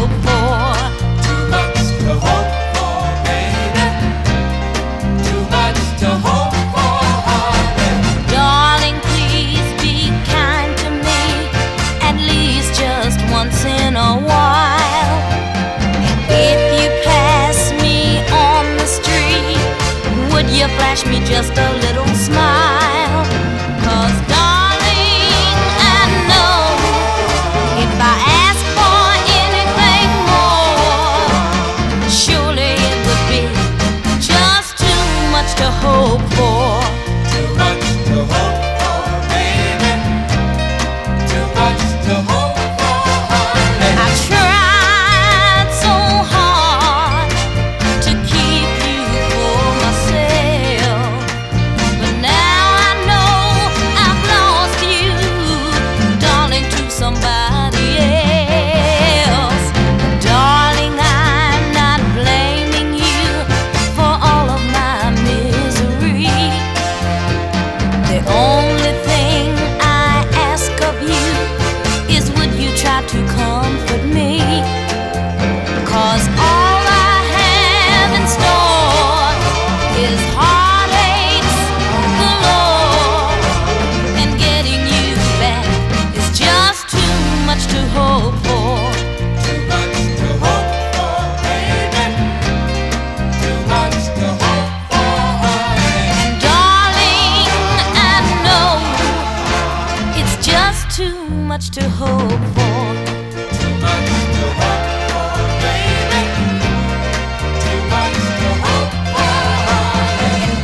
hope for. Too much to hope for, baby. Too much to hope for, honey. Darling, please be kind to me, at least just once in a while. If you pass me on the street, would you flash me just a little smile? 'Cause darling, I know if I ask for anything more, surely it would be just too much to hope for. Too much to hope for, baby. Too much to hope for, honey. I tried so hard to keep you for myself, but now I know I've lost you, darling, to somebody else. Darling, I'm not blaming you for all of my misery. The only thing I ask of you is, would you try to comfort me? 'Cause all I have in store is heartaches galore, and getting you back is just too much to hope for. Too much to hope for, baby. Too much to hope for, honey. And darling, I know it's just too much to hope for. Too much to hope for, baby. Too much to hope for, honey. And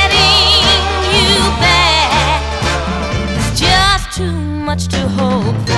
getting you back is just too much to hope for.